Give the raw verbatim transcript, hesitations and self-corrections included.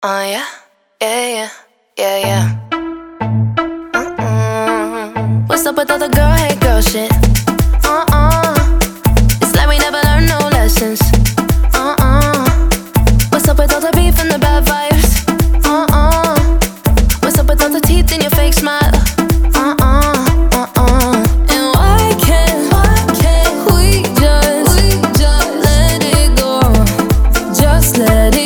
Oh yeah, yeah, yeah, yeah, yeah. Mm-mm. What's up with all the girl hate girl shit? Uh-uh. It's like we never learned no lessons. Uh-uh. What's up with all the beef and the bad vibes? Uh-uh. What's up with all the teeth in your fake smile? Uh-uh, uh-uh. And why can't, why can't we just, we just let it go? Just let it